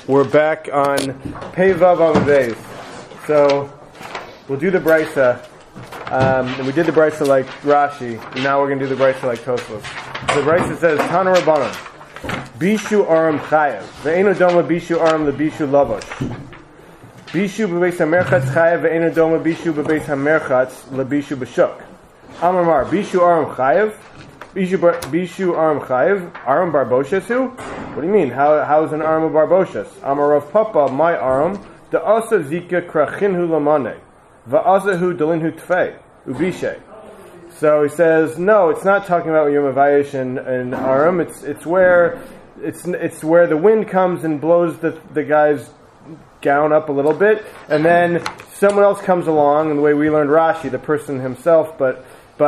We're back on Pevav Amud. So we'll do the Brisa. And we did the Brisa like Rashi, and now we're going to do the Brisa like Tosfos. The Brisa says, Tana Rabbanan, Bishu Aram Chayev, Ve'enu Doma Bishu Aram LeBishu Lavosh. Bishu B'beis HaMerchatz Chayev, Ve'enu Doma Bishu B'beis HaMerchatz LeBishu B'shuk. Amar, Bishu Aram Chayev, Bishu Aram Chayev, Aram Barboshes who? What do you mean? How is an Aram of Barboshes? Amar Rav Papa, my Aram, the Asa Zika Krachinhu Lamane, Va'azahu Dalinhu Tfei, Ubishe. So he says, no, it's not talking about Yom Havayish and Aram. It's where the wind comes and blows the guy's gown up a little bit, and then someone else comes along, and the way we learned Rashi, the person himself, but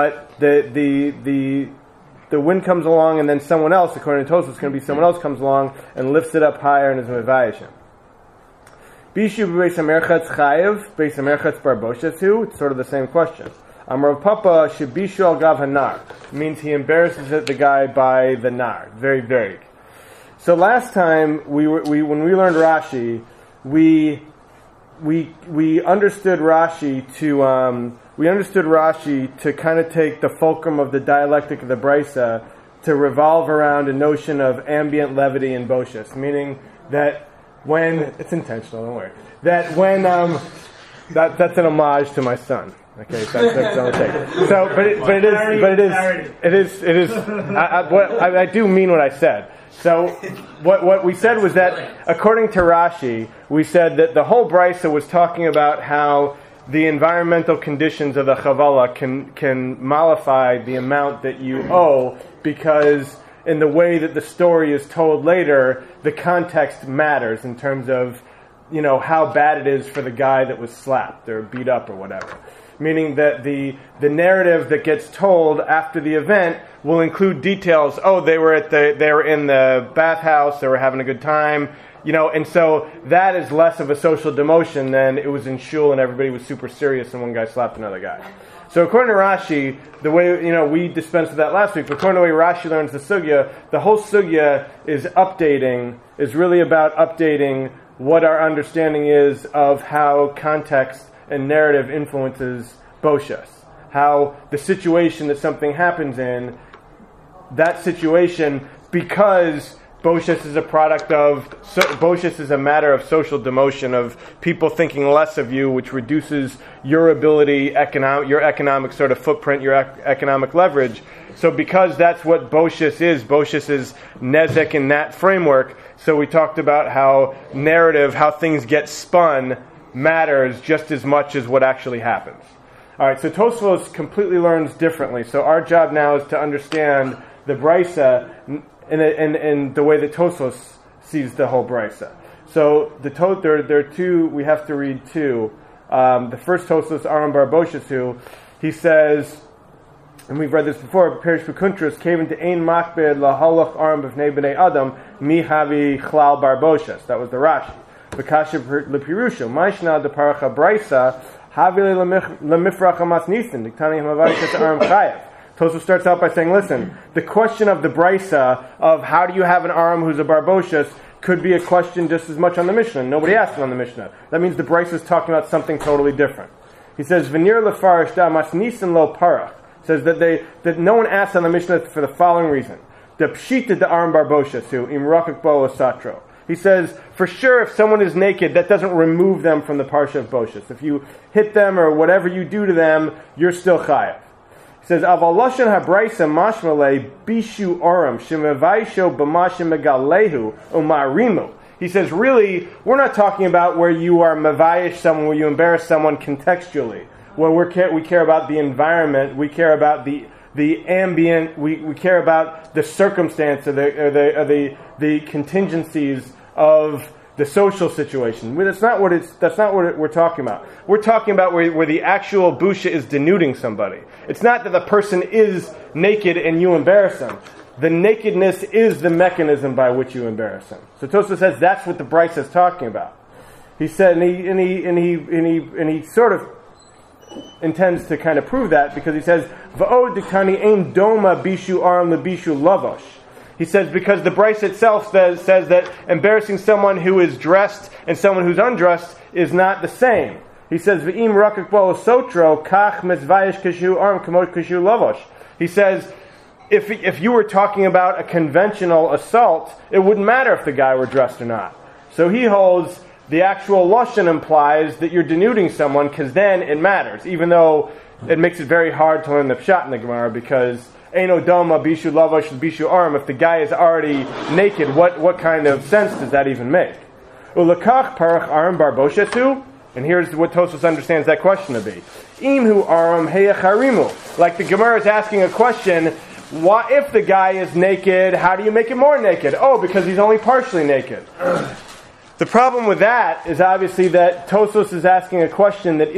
the wind comes along, and then someone else, according to Tosfos, it's going to be someone else comes along and lifts it up higher and is Mevayishim. Bishu b'beis hamerchatz chayev, beis hamerchatz barboshes who? It's sort of the same question. Amar Papa shebishu al gav hanar means he embarrasses the guy by the nar. Very vague. So last time when we learned Rashi, we understood Rashi to kind of take the fulcrum of the dialectic of the Brisa to revolve around a notion of ambient levity and boshus, meaning that when it's intentional, don't worry. That when that's an homage to my son. Okay, that's don't take it. So, but it is. I do mean what I said. So, what we said was that according to Rashi, we said that the whole Brisa was talking about how the environmental conditions of the Chavala can mollify the amount that you owe, because in the way that the story is told later, the context matters in terms of, how bad it is for the guy that was slapped or beat up or whatever. Meaning that the narrative that gets told after the event will include details. Oh, they were in the bathhouse, they were having a good time, and so that is less of a social demotion than it was in shul and everybody was super serious and one guy slapped another guy. So according to Rashi, the way, we dispensed with that last week, but according to the way Rashi learns the sugya, the whole sugya is really about updating what our understanding is of how context and narrative influences boshas. How the situation that something happens in, that situation, because boshas is a boshas is a matter of social demotion, of people thinking less of you, which reduces your ability, your economic sort of footprint, your economic leverage. So because that's what boshas is nezek in that framework. So we talked about how narrative, how things get spun, matters just as much as what actually happens. All right, so Tosfos completely learns differently. So our job now is to understand the Brisa in the way that Tosfos sees the whole Brisa. So there are two, we have to read two. The first Tosfos, Aram Barboshes, who he says, and we've read this before, Perish Bekuntras, came into Ein Makbed Lahalach Aram B'fnei B'nei Adam, Mihavi Chlal Barboshes. That was the Rashi. V'kashiv lepirushu, Maishna de Paracha Brisa, Havile lemifrach hamas nisin, Diktani Hamavayis Aram Chayev. Tosfos starts out by saying, listen, the question of the Brisa of how do you have an Aram who's a Barboshes could be a question just as much on the Mishnah. Nobody asked it on the Mishnah. That means the Brisa is talking about something totally different. He says, V'nir lefarish da mas nisin lo parach. Says that no one asked on the Mishnah for the following reason. The pshita de Aram Barboshes who imrakak bo osatro. He says, for sure, if someone is naked, that doesn't remove them from the parsha of Boshas. If you hit them or whatever you do to them, you're still chayav. He says, Aval lashon habraisa mashmale bishu aram shemevaisho b'mashim megalehu umarimu. He says, really, we're not talking about where you are mevayish someone, where you embarrass someone contextually. Where we care about the environment, we care about the ambient, we care about the circumstance or the contingencies of the social situation. That's not what we're talking about. We're talking about where the actual busha is denuding somebody. It's not that the person is naked and you embarrass them. The nakedness is the mechanism by which you embarrass them. So Tosfos says that's what the Brisa is talking about. He said, and he sort of intends to kind of prove that because he says, "Va'od dekani ein doma bishu aram lebishu lavosh." He says because the Brisa itself says that embarrassing someone who is dressed and someone who's undressed is not the same. He says V'im rakak bo sotro kach mezvayish kashu arm kamot kashu lavosh. He says if you were talking about a conventional assault, it wouldn't matter if the guy were dressed or not. So he holds the actual lashon implies that you're denuding someone because then it matters, even though it makes it very hard to learn the pshat in the Gemara because Eino doma bishu lavash bishu arm. If the guy is already naked, what kind of sense does that even make? Ulakach parach arm barboshetu. And here's what Tosfos understands that question to be. Imhu aram heyacharimu. Like the Gemara is asking a question, what if the guy is naked, how do you make it more naked? Oh, because he's only partially naked. The problem with that is obviously that Tosfos is asking a question that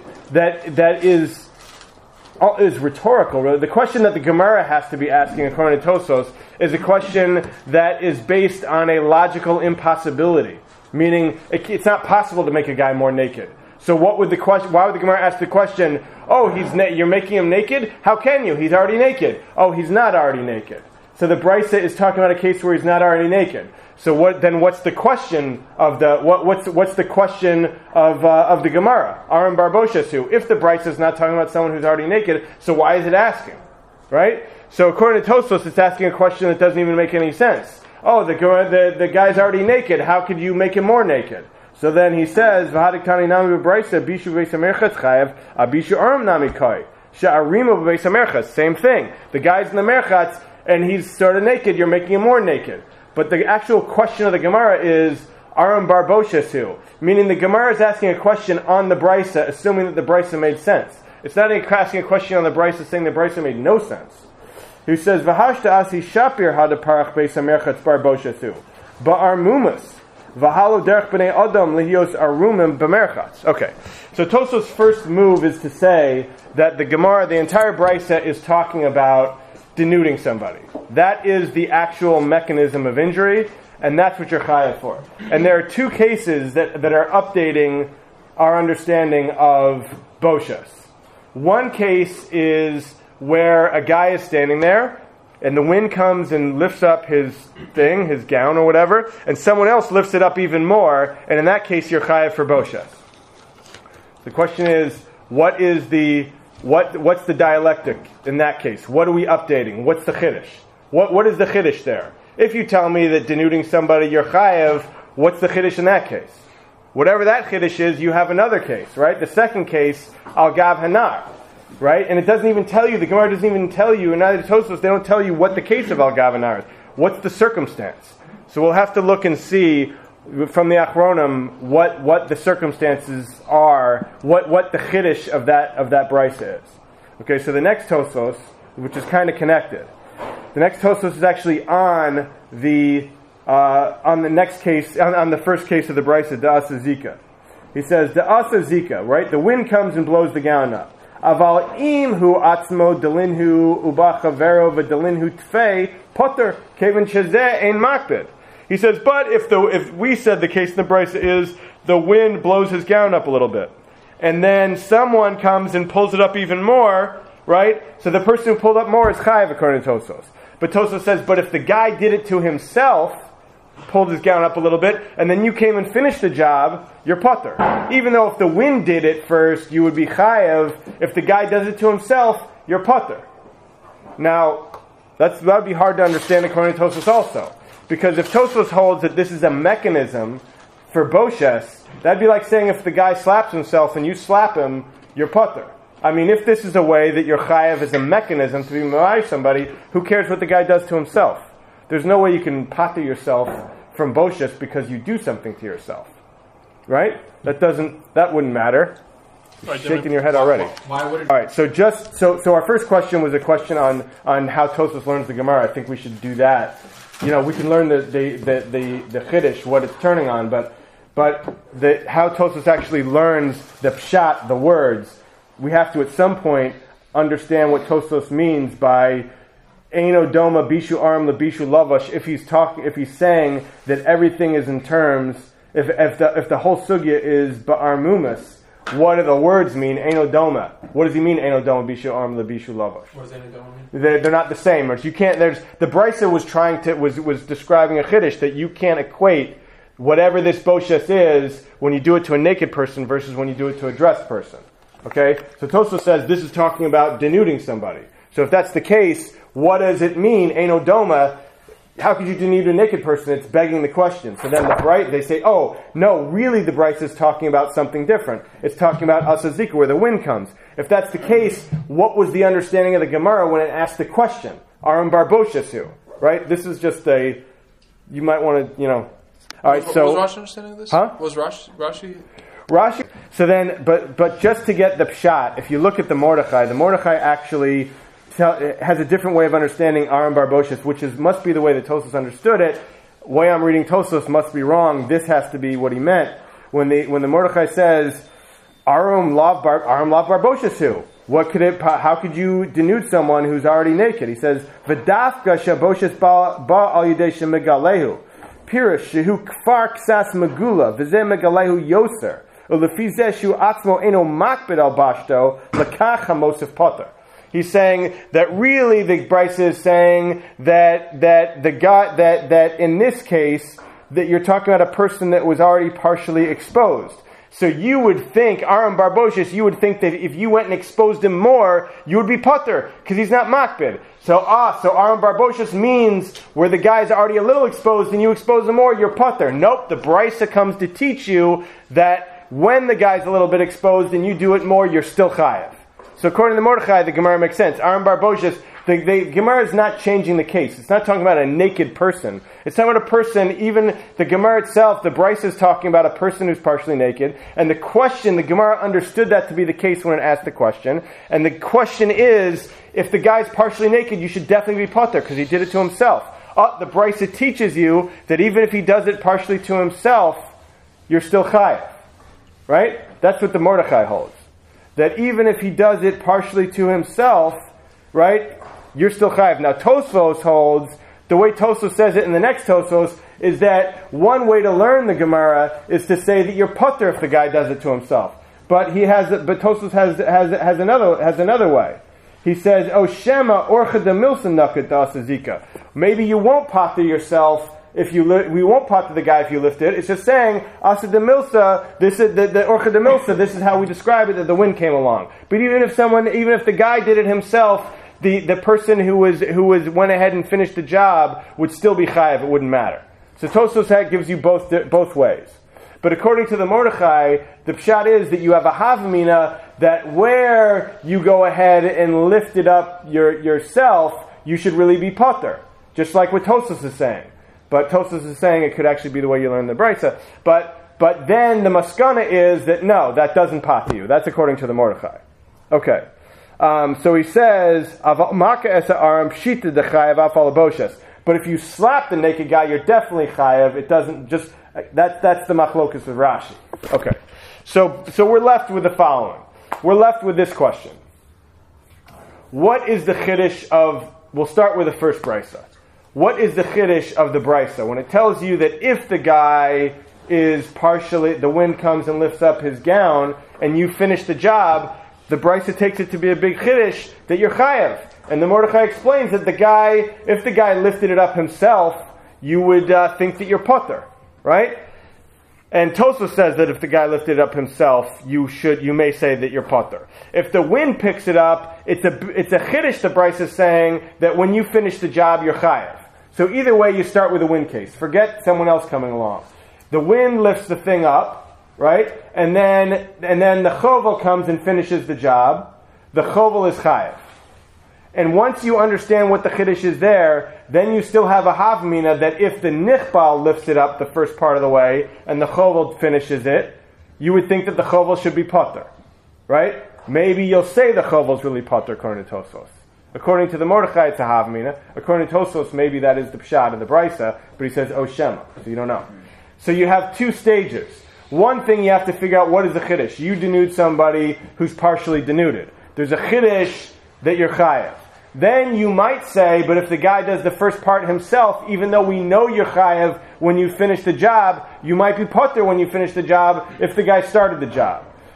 is rhetorical. Really. The question that the Gemara has to be asking, according to Tosfos, is a question that is based on a logical impossibility. Meaning, it's not possible to make a guy more naked. So why would the Gemara ask the question, oh, you're making him naked? How can you? He's already naked. Oh, he's not already naked. So the Brisa is talking about a case where he's not already naked. So what's the question of what's the question of the Gemara? Aram Barboshesu. If the Brisa is not talking about someone who's already naked, so why is it asking? Right? So according to Tosfos, it's asking a question that doesn't even make any sense. Oh, the guy's already naked. How could you make him more naked? So then he says, "V'hadikani nami b'brayse bishu v'eisamerchatz chayav abishu aram nami kai she'arimu v'eisamerchatz." Same thing. The guy's in the merchatz and he's sort of naked. You're making him more naked. But the actual question of the Gemara is aram barboshesu, meaning the Gemara is asking a question on the Brisa, assuming that the Brisa made sense. It's not asking a question on the Brisa saying the Brisa made no sense. He says, "V'hashta asi shapir hadaparach beis hamerchatz barboshesu ba'ar mumas v'halo derech b'nei adam lihios arumim b'merchatz." Okay, so Tosfos' first move is to say that the Gemara, the entire Brisa, is talking about denuding somebody. That is the actual mechanism of injury, and that's what you're chayav for. And there are two cases that are updating our understanding of boshas. One case is where a guy is standing there, and the wind comes and lifts up his gown or whatever, and someone else lifts it up even more, and in that case you're chayav for boshas. The question is, what's the dialectic in that case? What are we updating? What's the chiddush? What is the chiddush there? If you tell me that denuding somebody you're chayav, what's the chiddush in that case? Whatever that chiddush is, you have another case, right? The second case, al gav hanar. Right? And it doesn't even tell you, the Gemara doesn't even tell you, and neither Tosfos, they don't tell you what the case of Al-Gav hanar is. What's the circumstance? So we'll have to look and see from the Achronim what the circumstances are, what the chiddush of that Brisa is. Okay, so the next Tosfos, which is kind of connected, the next Tosfos is actually on the next case, on the first case of the Brisa, Da'asa Zika. He says, Da'asa Zika, right? The wind comes and blows the gown up. Aval im hu atzmo delinhu uba chavero v'delinhu tfei potter kevin shezeh ein makbid. He says, but if we said the case in the Brisa is the wind blows his gown up a little bit, and then someone comes and pulls it up even more, right? So the person who pulled up more is chayav according to Tosfos. But Tosfos says, but if the guy did it to himself, pulled his gown up a little bit, and then you came and finished the job, you're potter. Even though if the wind did it first, you would be chayav. If the guy does it to himself, you're potter. Now, that would be hard to understand according to Tosfos also. Because if Tosfos holds that this is a mechanism for boshes, that'd be like saying if the guy slaps himself and you slap him, you're potter. I mean, if this is a way that your chayav is a mechanism to be ma'ayiv somebody, who cares what the guy does to himself? There's no way you can potter yourself from boshes because you do something to yourself. Right? That wouldn't matter. You're shaking your head already. Why would it? All right, so our first question was a question on how Tosfos learns the Gemara. I think we should do that. You know, we can learn the chiddush, what it's turning on, but how Tosfos actually learns the pshat, the words, we have to at some point understand what Tosfos means by Eino doma bishu aram lebishu lavash. If he's saying that everything is in terms, if the whole sugya is ba'ar mumas, what do the words mean? Eino doma. What does he mean? Eino doma bishu arm lebishu lavash. What does Eino doma mean? They're not the same. You can't. The Brisa was describing a chiddush that you can't equate whatever this boshes is when you do it to a naked person versus when you do it to a dressed person. Okay? So Tosfos says this is talking about denuding somebody. So if that's the case, what does it mean, Eino doma? How could you denude a naked person? It's begging the question. So then they say, oh, no, really the Brisa is talking about something different. It's talking about asazika, where the wind comes. If that's the case, what was the understanding of the Gemara when it asked the question? Aram barboshesu, right? This is just you might want to, all right, so... Was Rashi understanding of this? Huh? Was Rashi... Rashi, so then, but just to get the pshat, if you look at the Mordechai actually has a different way of understanding Aram Barboshes, which must be the way that Tosfos understood it. The way I'm reading Tosfos must be wrong. This has to be what he meant when the Mordechai says Aram lav Barboshesu. How could you denude someone who's already naked? He says V'dafka shaboshes ba al yidei shemegalehu pirish shehu kfar ksas megula v'zeh megalehu yoser ulefi zeh shu atzmo eno makbid al bashto lekach hamosif potter. He's saying that really the Brisa is saying that the guy that in this case that you're talking about a person that was already partially exposed. So you would think, Aram Barboshes, you would think that if you went and exposed him more, you would be putter, because he's not makbid. So Aram Barboshes means where the guy's already a little exposed and you expose him more, you're putter. Nope, the Brisa comes to teach you that when the guy's a little bit exposed and you do it more, you're still chayav. So according to Mordechai, the Gemara makes sense. Aram Barboshes, the Gemara is not changing the case. It's not talking about a naked person. It's talking about a person, even the Gemara itself, the Brisa is talking about a person who's partially naked. And the question, the Gemara understood that to be the case when it asked the question. And the question is, if the guy's partially naked, you should definitely be potter, because he did it to himself. The Brisa teaches you that even if he does it partially to himself, you're still chayav. Right? That's what the Mordechai holds. That even if he does it partially to himself, right, you're still chayav. Now Tosfos holds, the way Tosfos says it in the next Tosfos, is that one way to learn the Gemara is to say that you're putter if the guy does it to himself. But Tosfos has another way. He says, "Oh Shema orcha de milson nakat dasazika." Maybe you won't potter yourself if we won't potter the guy if you lift it. It's just saying asa de milsa. This is the orcha de milsa. This is how we describe it, that the wind came along. But even if the guy did it himself, the person who went ahead and finished the job would still be chayav. It wouldn't matter. So Tosfos gives you both ways. But according to the Mordechai, the pshat is that you have a havamina that where you go ahead and lift it up yourself, you should really be potter. Just like what Tosfos is saying. But Tosfos is saying it could actually be the way you learn the Brisa. But then the maskana is that no, that doesn't potter you. That's according to the Mordechai. Okay. So he says, but if you slap the naked guy, you're definitely chayav. It doesn't just... That's the machlokus of Rashi. Okay. So we're left with the following. We're left with this question. What is the chiddush of... We'll start with the first brisa. What is the chiddush of the brisa? When it tells you that if the guy is partially... The wind comes and lifts up his gown, and you finish the job, the brisa takes it to be a big chiddush that you're chayav. And the Mordechai explains that if the guy lifted it up himself, you would think that you're potter. Right? And Tosfos says that if the guy lifted it up himself, you may say that you're potter. If the wind picks it up, it's a chiddush, the Brisa is saying, that when you finish the job, you're chayav. So either way, you start with a wind case. Forget someone else coming along. The wind lifts the thing up, right? And then the chovel comes and finishes the job. The chovel is chayav. And once you understand what the chiddush is there, then you still have a havmina that if the nichbal lifts it up the first part of the way and the chovel finishes it, you would think that the chovel should be potter, right? Maybe you'll say the chovel is really potter according to Tosfos. According to the Mordechai, it's a havmina. According to Tosfos, maybe that is the pshat of the brisa, but he says oh shema, so you don't know. So you have two stages. One thing you have to figure out, what is the chiddush? You denude somebody who's partially denuded. There's a chiddush that you're chayav. Then you might say, but if the guy does the first part himself, even though we know you're chayav when you finish the job, you might be potter when you finish the job if the guy started the job.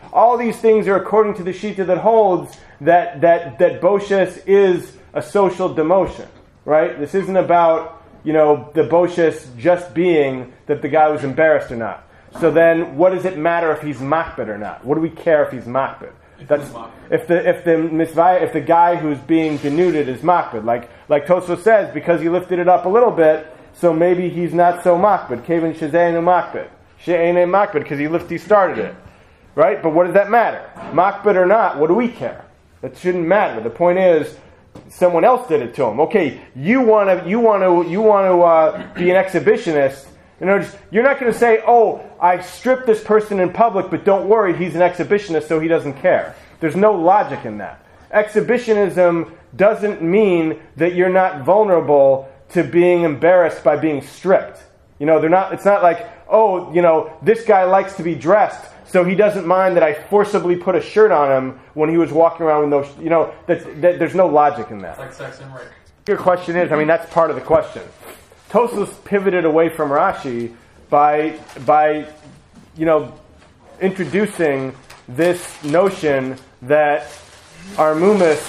All these things are according to the Shita that holds that Boshes is a social demotion, right? This isn't about, the Boshes just being that the guy was embarrassed or not. So then, what does it matter if he's makbid or not? What do we care if he's makbid? That's if the guy who's being denuded is makbid, like Tosfos says, because he lifted it up a little bit, so maybe he's not so makbid. Kevin shezeinu makbid, she'einu makbid, because he started it, right? But what does that matter? Makbid or not? What do we care? That shouldn't matter. The point is, someone else did it to him. Okay, you want to be an exhibitionist. You're not going to say, "Oh, I stripped this person in public, but don't worry, he's an exhibitionist, so he doesn't care." There's no logic in that. Exhibitionism doesn't mean that you're not vulnerable to being embarrassed by being stripped. They're not. It's not like, "Oh, this guy likes to be dressed, so he doesn't mind that I forcibly put a shirt on him when he was walking around with no." There's no logic in that. It's like sex and rape. Your question is, that's part of the question. Tosfos pivoted away from Rashi by introducing this notion that Armumis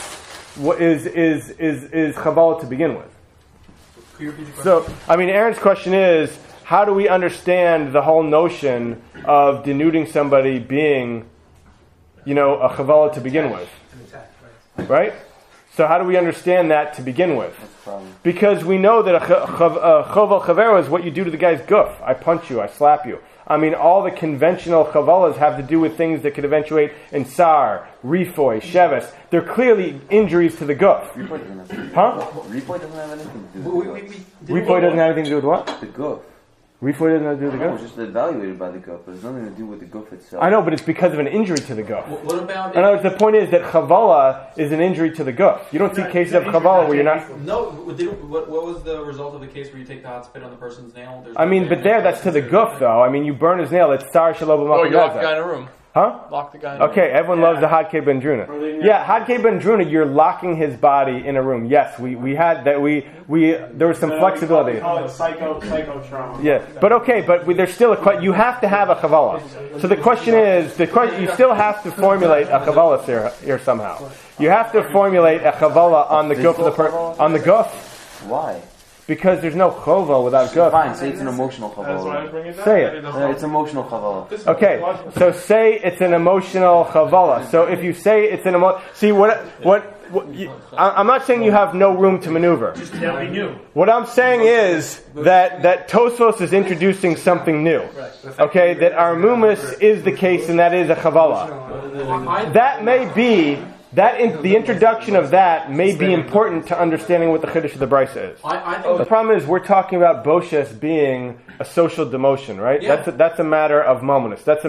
is Chavala to begin with. So, Aaron's question is, how do we understand the whole notion of denuding somebody being, a Chavala to begin with? Right? So how do we understand that to begin with? Because we know that a choval chavero is what you do to the guy's guf. I punch you, I slap you. All the conventional chavalas have to do with things that could eventuate in sar, rifoy, sheves. They're clearly injuries to the guf. Huh? Rifoy doesn't have anything to do with the guf. Rifoy doesn't have anything to do with what? The guf. Rifoy doesn't have to do with the No, guf? it's just evaluated by the guf, but it's nothing to do with the guf itself. I know, but it's because of an injury to the guf. What about... In other words, the point is that chavala is an injury to the guf. You don't see cases of chavala where you're not... No, what was the result of the case where you take the hot spit on the person's nail? but that's to the guf, though. You burn his nail. It's sar shalom b'makom You lock the nezek. guy in a room. Huh? Lock the guy in a room. Okay, everyone loves the Hadkei Ben Druna. Yeah, Hadkei Ben Druna, you're locking his body in a room. Yes, we had that. There was some flexibility. We call it psycho trauma. Yeah, but there's still you have to have a chavala. So the question is, you still have to formulate a chavala here somehow. You have to formulate a chavala on the guf of the on the guf. Why? Because there's no chova without guf. Fine, say it's an emotional That's why I chavala. bring it down. Say it. It's emotional chavala. Okay, so say it's an emotional chavala. So if you say it's an see I'm not saying you have no room to maneuver. That'll be new. What I'm saying is that Tosfos is introducing something new. Okay, that Armumis is the case and that is a chavala. That may be the introduction of that may be important to understanding what the chiddush of the Brisa is. I think The problem is we're talking about Boshes being a social demotion, right? Yeah. That's a matter of momentous. That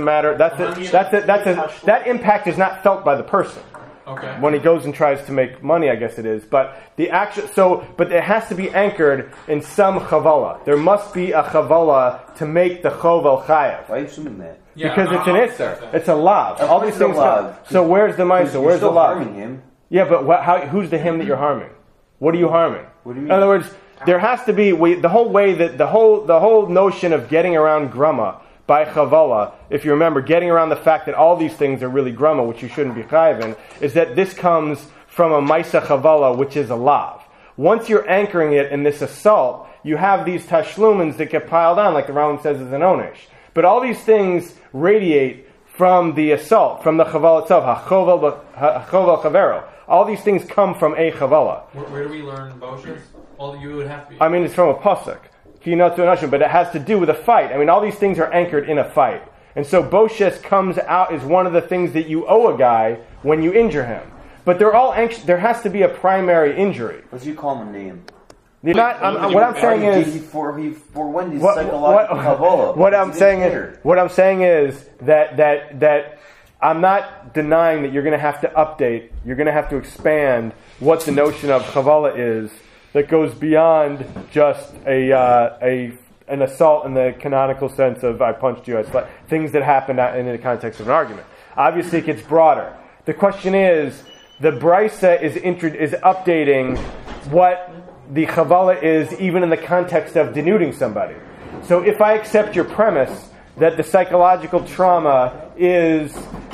impact is not felt by the person. Okay. When he goes and tries to make money, I guess it is. But but it has to be anchored in some chavala. There must be a chavala to make the chovel chayav. Why are you assuming that? Yeah, Because it's an isser. It's a lav. All these it's a things. lav. So where's the ma'aser? You're Where's the still lav? harming him. Yeah, but who's the him that you're harming? What are you harming? What do you In mean? other words, there has to be the whole notion of getting around grama by chavala. If you remember, getting around the fact that all these things are really grama, which you shouldn't be chayiv in, is that this comes from a maisa chavala, which is a lav. Once you're anchoring it in this assault, you have these tashlumins that get piled on, like the Rambam says is an onesh. But all these things radiate from the assault, from the chavala itself, ha-chovel chavero. All these things come from a chavala. Where do we learn Boshes? Well, you would have to be... It's from a pasuk. But it has to do with a fight. All these things are anchored in a fight. And so Boshes comes out as one of the things that you owe a guy when you injure him. But they're all there has to be a primary injury. Let's you call him a name. What I'm saying is... He forewent his psychological chavala. What I'm saying is that I'm not denying that you're going to have to update, you're going to have to expand what the notion of chavala is that goes beyond just an assault in the canonical sense of I punched you, I slapped, things that happen in the context of an argument. Obviously, it gets broader. The question is, the Brisa is updating what the chavala is even in the context of denuding somebody. So if I accept your premise that the psychological trauma is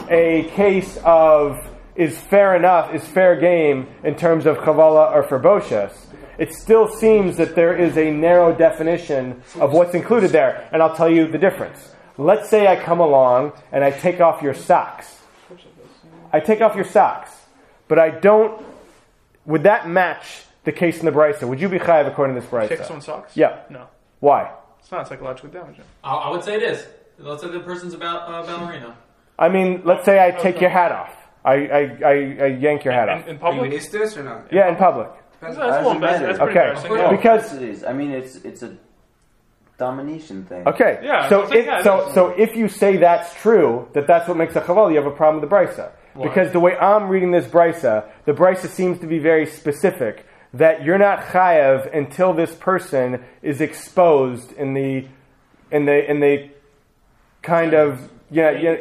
a case of is fair enough, is fair game in terms of chavala or ferboshes, it still seems that there is a narrow definition of what's included there. And I'll tell you the difference. Let's say I come along and I take off your socks. I take off your socks, but I don't. Would that match the case in the Brisa? Would you be chayav according to this Brisa? Take someone's socks? Yeah. No. Why? It's not psychologically damaging. I would say it is. Let's say the person's about ballerina. I mean, let's say I take your hat off. I yank your hat off. In Are public? you this or not? Yeah, in public. That's pretty Okay. embarrassing. Of Yeah. course Because- it is. I mean, it's a domination thing. Okay. Yeah, So I'm saying, yeah, so if you say that's true, that's what makes a chaval, you have a problem with the brisa. Why? Because the way I'm reading this brisa, the brisa seems to be very specific that you're not chayav until this person is exposed in the kind of in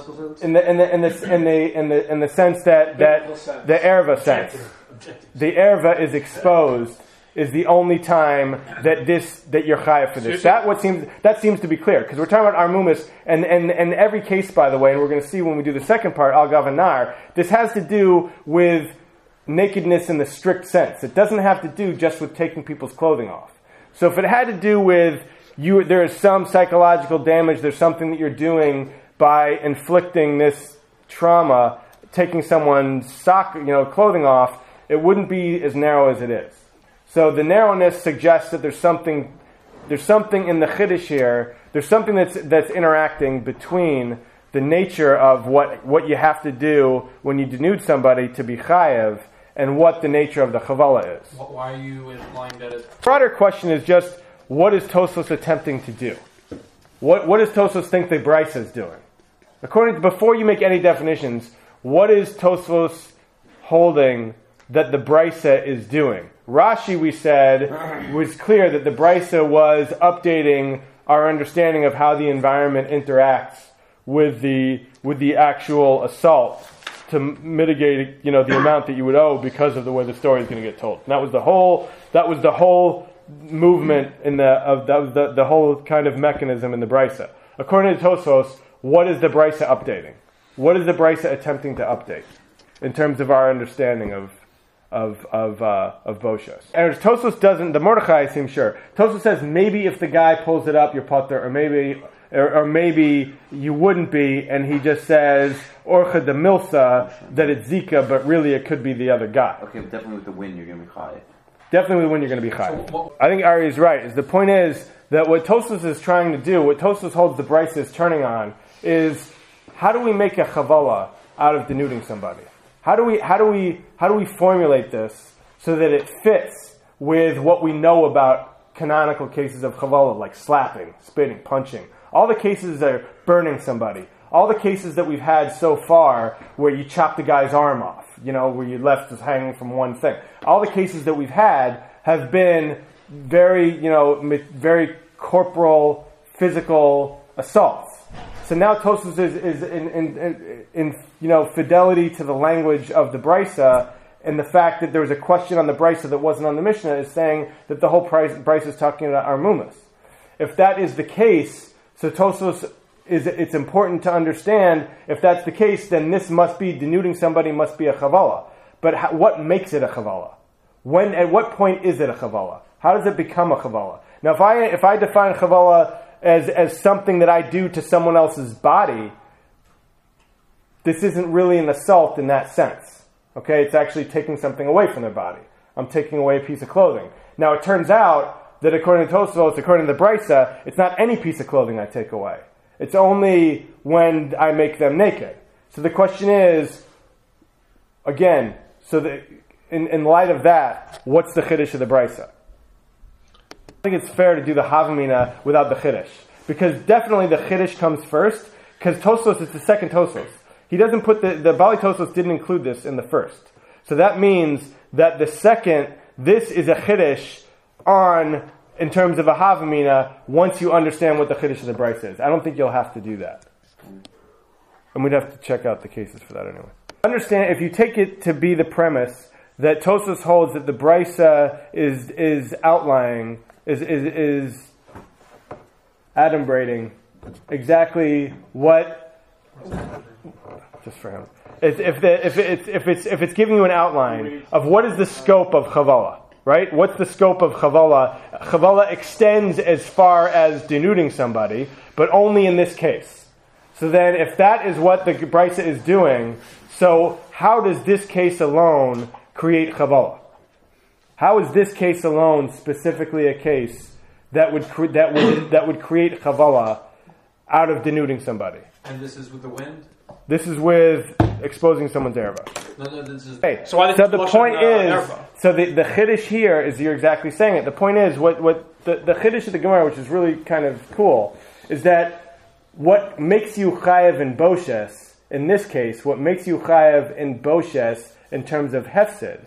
the sense that the erva sense. The erva is exposed is the only time that you're chayav for this. That seems to be clear because we're talking about armumis and every case, by the way, and we're going to see when we do the second part al gavanar. This has to do with nakedness in the strict sense. It doesn't have to do just with taking people's clothing off. So if it had to do with there is some psychological damage, there's something that you're doing by inflicting this trauma, taking someone's clothing off, it wouldn't be as narrow as it is. So the narrowness suggests that there's something in the chiddush here. There's something that's interacting between the nature of what you have to do when you denude somebody to be chayev and what the nature of the chavala is. Why are you implying that it's... The broader question is just, what is Tosfos attempting to do? What does Tosfos think the Brisa is doing? Before you make any definitions, what is Tosfos holding that the Brisa is doing? Rashi, we said, was clear that the Brisa was updating our understanding of how the environment interacts with the actual assault to mitigate, the amount that you would owe because of the way the story is going to get told. And that was the whole movement the whole kind of mechanism in the Brisa. According to Tosfos, what is the Brisa updating? What is the Brisa attempting to update in terms of our understanding of Boshas? And Tosfos doesn't. The Mordechai seems sure. Tosfos says maybe if the guy pulls it up, you're putter, or maybe you wouldn't be, and he just says Orcha de Milsa that it's Zika, but really it could be the other guy. Okay, but definitely with the win, you're going to be chayav. Definitely when you're going to be chayav. I think Ari is right. The point is that what Tosfos is trying to do, what Tosfos holds the Brisa is turning on, is how do we make a chavala out of denuding somebody? How do we formulate this so that it fits with what we know about canonical cases of chavala, like slapping, spitting, punching? All the cases that are burning somebody. All the cases that we've had so far where you chop the guy's arm off, where you left us hanging from one thing. All the cases that we've had have been very, very corporal, physical assaults. So now Tosfos is in fidelity to the language of the Brisa, and the fact that there was a question on the Brisa that wasn't on the Mishnah is saying that the whole Brisa is talking about Armumas. If that is the case, so Tosfos it's important to understand if that's the case, then this must be denuding somebody must be a chavala. But what makes it a chavala? At what point is it a chavala? How does it become a chavala? Now, if I define chavala as something that I do to someone else's body, this isn't really an assault in that sense. Okay, it's actually taking something away from their body. I'm taking away a piece of clothing. Now, it turns out that according to Tosfos, according to the Brisa, it's not any piece of clothing I take away. It's only when I make them naked. So the question is, again, in light of that, what's the chiddush of the Brisa? I think it's fair to do the Havamina without the chiddush. Because definitely the chiddush comes first, because Tosfos is the second Tosfos. He doesn't put the Bali Tosfos didn't include this in the first. So that means that the second, this is a chiddush in terms of a Havamina, once you understand what the chiddush of the Brisa is. I don't think you'll have to do that. And we'd have to check out the cases for that anyway. Understand, if you take it to be the premise that Tosfos holds that the Brisa is outlining, is adumbrating exactly what just for him. If it's giving you an outline of what is the scope of chavala, right? What's the scope of chavala? Chavala extends as far as denuding somebody, but only in this case. So then, if that is what the Brisa is doing, so how does this case alone create chavala? How is this case alone specifically a case that would create chavala out of denuding somebody? And this is with the wind? This is with exposing someone's erva. No, this is... Okay. So why So the point is, erva? so the chiddush here is, you're exactly saying it. The point is, what the chiddush of the Gemara, which is really kind of cool, is that what makes you chayav in boshes, in this case, what makes you chayav in boshes in terms of hefsid,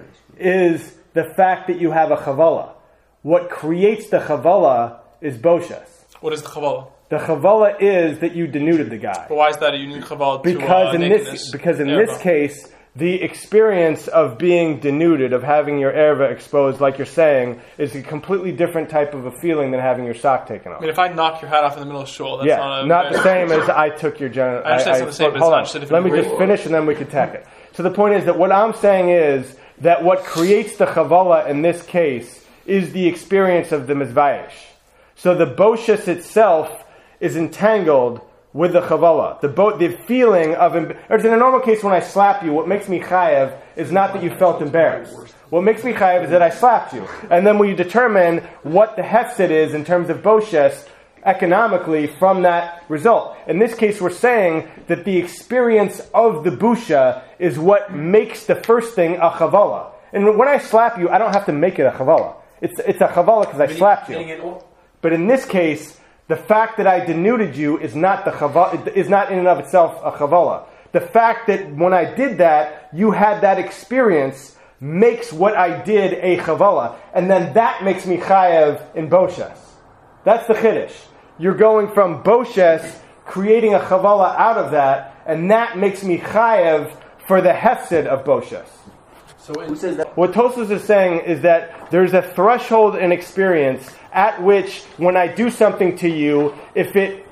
is the fact that you have a chavala. What creates the chavala is boshes. What is the chavala? The chavala is that you denuded the guy. But why is that a unique chavala Because to in this case, the experience of being denuded, of having your erva exposed, like you're saying, is a completely different type of a feeling than having your sock taken off. I mean, if I knock your hat off in the middle of shul, that's not the same as I took your genital. I understand it's not the same, but hold it's on. not just a Let different me just finish and then we can tack it. So the point is that what I'm saying is that what creates the chavala in this case is the experience of the mizvayish. So the boshes itself is entangled with the chavala. The feeling of... Or in a normal case, when I slap you, what makes me chayav is not that you felt embarrassed. What makes me chayav is that I slapped you. And then when you determine what the hefsid is in terms of boshes, economically, from that result. In this case, we're saying that the experience of the busha is what makes the first thing a chavala. And when I slap you, I don't have to make it a chavala. It's a chavala because I slapped you. But in this case, the fact that I denuded you is not is not in and of itself a chavala. The fact that when I did that, you had that experience makes what I did a chavala, and then that makes me chayav in boshes. That's the chiddush. You're going from boshes, creating a chavala out of that, and that makes me chayav for the hefsid of boshes. So Who says that? What Tosfos is saying is that there's a threshold in experience at which, when I do something to you, if it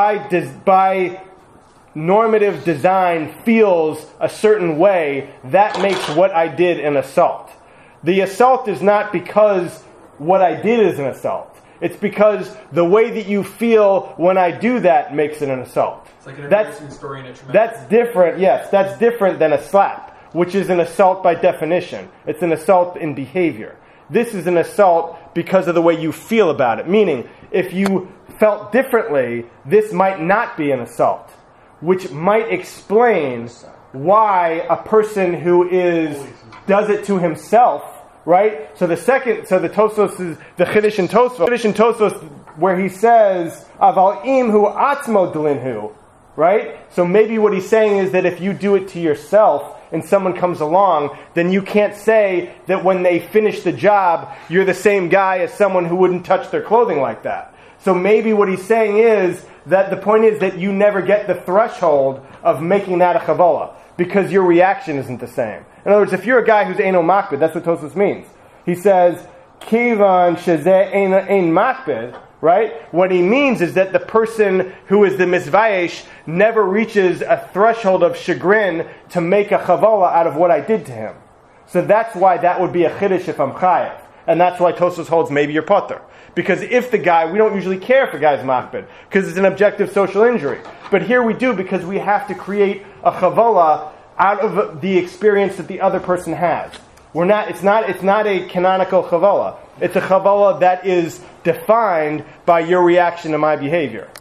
by normative design feels a certain way, that makes what I did an assault. The assault is not because what I did is an assault. It's because the way that you feel when I do that makes it an assault. It's like an embarrassing story in a traumatic... That's different, yes. That's different than a slap, which is an assault by definition. It's an assault in behavior. This is an assault because of the way you feel about it. Meaning, if you felt differently, this might not be an assault, which might explain why a person who does it to himself, right? So the Tosfos is the Chiddush in Tosfos, where he says, Aval im hu atzmo dlinhu, right? So maybe what he's saying is that if you do it to yourself, and someone comes along, then you can't say that when they finish the job, you're the same guy as someone who wouldn't touch their clothing like that. So maybe what he's saying is that the point is that you never get the threshold of making that a chavala, because your reaction isn't the same. In other words, if you're a guy who's eino makbid, that's what Tosfos means. He says, kivan shezeh ein makbid, right? What he means is that the person who is the mizvayesh never reaches a threshold of chagrin to make a chavala out of what I did to him. So that's why that would be a chiddush if I'm chayav. And that's why Tosfos holds maybe you're potter. Because if the guy, we don't usually care if a guy's makbid, because it's an objective social injury. But here we do, because we have to create a chavala out of the experience that the other person has. It's not a canonical chavala. It's a chavala that is defined by your reaction to my behavior.